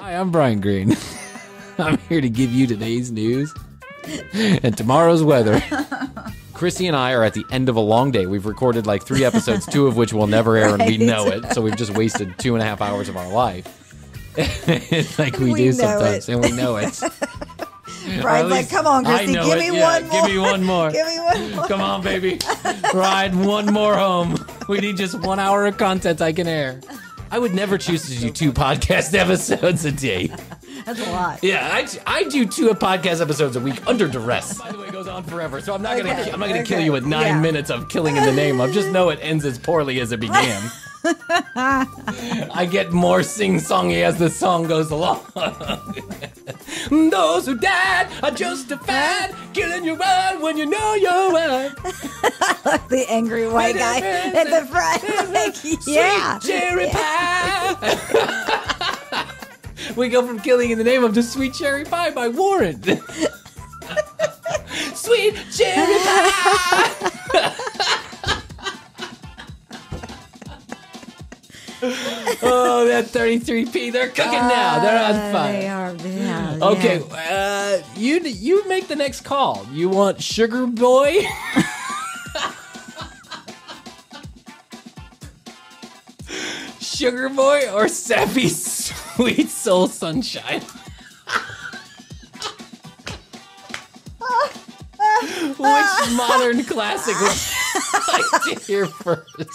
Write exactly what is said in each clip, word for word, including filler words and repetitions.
Hi, I'm Brian Green. I'm here to give you today's news and tomorrow's weather. Chrissy and I are at the end of a long day. We've recorded like three episodes, two of which will never air, right. And we know it. So we've just wasted two and a half hours of our life. like we, we do sometimes, it. And we know it. Brian's like, come on, Chrissy, give me yeah, one more. Give me one more. Give me one more. Come on, baby. Ride one more home. We need just one hour of content I can air. I would never choose to do two podcast episodes a day. That's a lot. Yeah, I, I do two podcast episodes a week under duress. By the way, it goes on forever, so I'm not okay. gonna I'm not gonna okay. kill you with nine yeah. minutes of killing in the name of. Just know it ends as poorly as it began. I get more sing-songy as the song goes along. Those who died are justified, killing you right when you know you're right. The angry white guy at the front, like, yeah, sweet cherry pie. We go from Killing in the Name of to Sweet Cherry Pie by Warren. Sweet cherry pie. Oh, that thirty-three P. They're cooking uh, now. They're on fire. They are. Yeah, okay, yeah. Uh, you you make the next call. You want Sugar Boy? Sugar Boy or Sappy Sweet Soul Sunshine? Which modern classic would you like to hear first?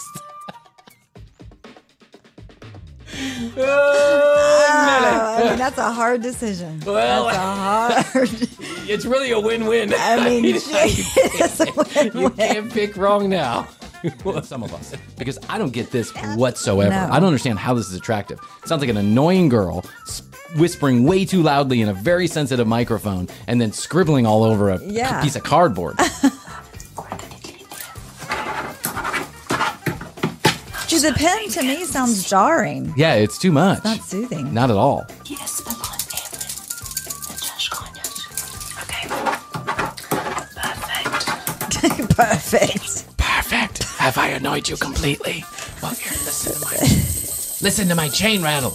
Oh, I mean, that's a hard decision. Well, that's a hard. It's really a win-win. I mean, it's a win-win. You can't pick wrong now. Well, some of us, because I don't get this whatsoever. No. I don't understand how this is attractive. It sounds like an annoying girl whispering way too loudly in a very sensitive microphone and then scribbling all over a yeah. piece of cardboard. Dude, the pen to me sounds jarring. Yeah, it's too much. It's not soothing. Not at all. Yes, I'm on Okay. Perfect. Perfect. Have I annoyed you completely? Well, here, listen to my listen to my chain rattle.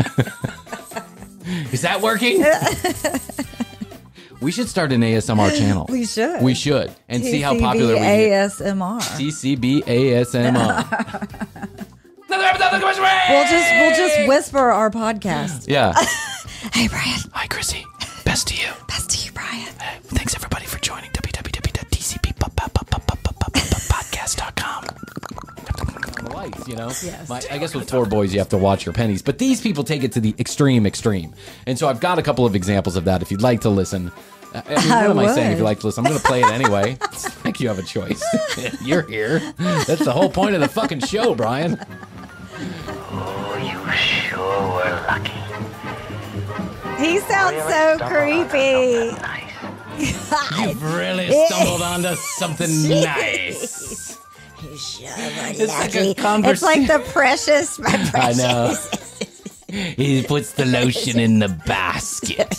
Is that working? We should start an A S M R channel. We should. We should. And see how popular we get. A S M R. T C B A S M R. Another episode of the Commercial Break! We'll just, we'll just whisper our podcast. Yeah. Hey, Brian. Hi, Chrissy. Best to you. Best to you, Brian. Uh, thanks, everybody, for joining w w w dot t c b podcast dot com. The lights, you know? Yes. My, I guess with four boys, you have to watch your pennies. But these people take it to the extreme, extreme. And so I've got a couple of examples of that if you'd like to listen. I mean, what I am would. I saying if you like to listen? I'm going to play it anyway. It's like you have a choice. You're here. That's the whole point of the fucking show, Brian. Oh, you sure were lucky. He sounds really so creepy. Nice. You've really stumbled onto something nice. You sure were It's like lucky. a convers- It's like the precious, my precious. I know. He puts the lotion in the basket.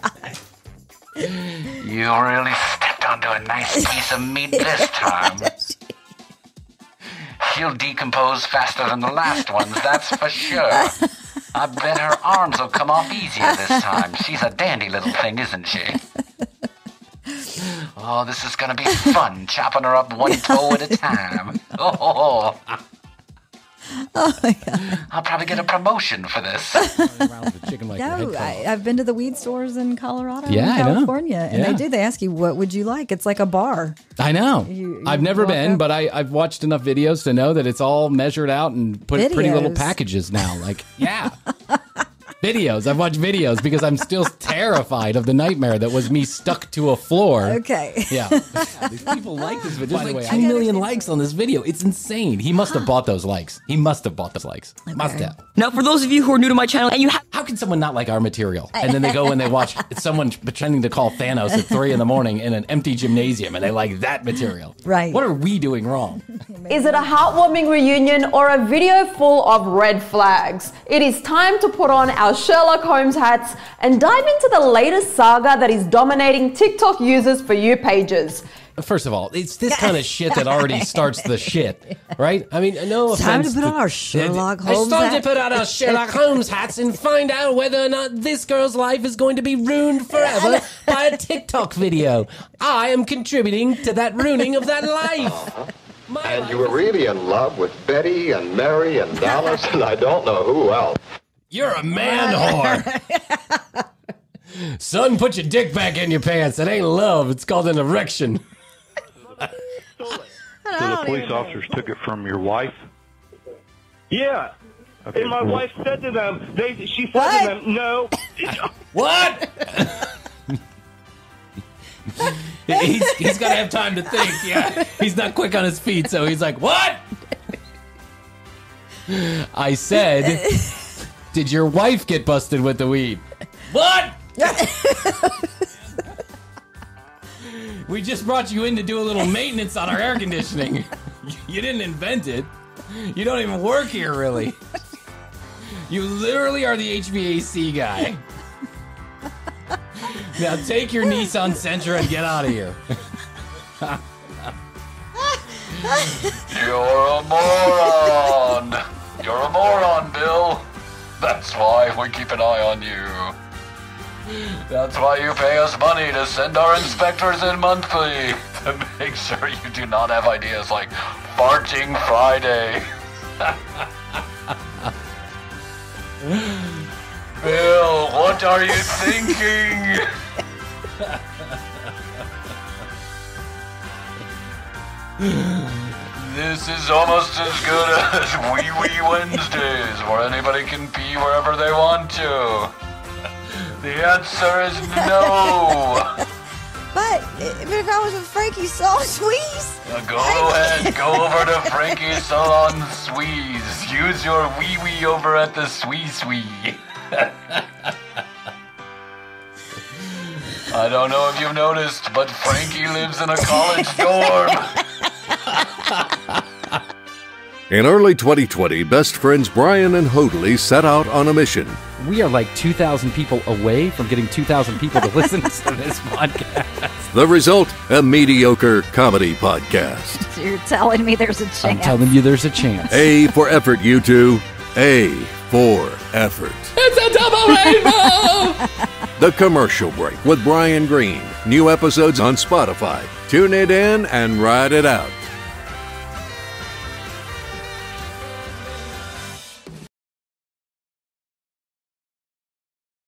You really stepped onto a nice piece of meat this time. She'll decompose faster than the last ones, that's for sure. I bet her arms will come off easier this time. She's a dandy little thing, isn't she? Oh, this is gonna be fun, chopping her up one toe at a time. Oh, Oh my God. I'll probably get a promotion for this. No, I, I've been to the weed stores in Colorado Yeah, and I know. California, and Yeah. they do. They ask you, what would you like? It's like a bar. I know. You- you I've never walk been, up- but I, I've watched enough videos to know that it's all measured out and put in pretty little Videos. packages now. Like, yeah. Videos. I've watched videos because I'm still terrified of the nightmare that was me stuck to a floor. Okay. Yeah. Yeah, these people like this video. There's the like way, two I gotta million see likes on this video. It's insane. He must have bought those likes. He must have bought those likes. Must Okay. have. Now, for those of you who are new to my channel and you have How can someone not like our material? And then they go and they watch someone pretending to call Thanos at three in the morning in an empty gymnasium and they like that material. Right. What are we doing wrong? Is it a heartwarming reunion or a video full of red flags? It is time to put on our Sherlock Holmes hats and dive into the latest saga that is dominating TikTok users' For You pages. First of all, it's this kind of shit that already starts the shit, right? I mean, no offense. Time to put on our Sherlock Holmes It's time hat. to put on our Sherlock Holmes hats and find out whether or not this girl's life is going to be ruined forever by a TikTok video. I am contributing to that ruining of that life. My And life you were is- really in love with Betty and Mary and Dallas and I don't know who else. You're a man whore. Son, put your dick back in your pants. It ain't love. It's called an erection. So the police officers took it from your wife? Yeah. Okay, And my well- wife said to them, they, she said What? to them, no. What? he's he's got to have time to think. Yeah, he's not quick on his feet, so he's like, "What?" I said, "Did your wife get busted with the weed?" What? We just brought you in to do a little maintenance on our air conditioning. You didn't invent it. You don't even work here, really. You literally are the H V A C guy. Now take your Nissan Sentra and get out of here. You're a moron. You're a moron, Bill. That's why we keep an eye on you. That's why you pay us money to send our inspectors in monthly to make sure you do not have ideas like Farting Friday. Bill, what are you thinking? This is almost as good as Wee Wee Wednesdays, where anybody can pee wherever they want to. The answer is no. But if I was with Frankie Song Squeeze, Now go ahead, go over to Frankie's Salon Squeeze. Use your wee wee over at the Swee Swee. I don't know if you've noticed, but Frankie lives in a college dorm. In early twenty twenty, best friends Brian and Hoadley set out on a mission. We are like two thousand people away from getting two thousand people to listen to this podcast. The result, a mediocre comedy podcast. so you're telling me there's a chance. I'm telling you, there's a chance. A for effort, you two. A for effort. It's a double rainbow! The Commercial Break with Brian Green. New episodes on Spotify. Tune it in and ride it out.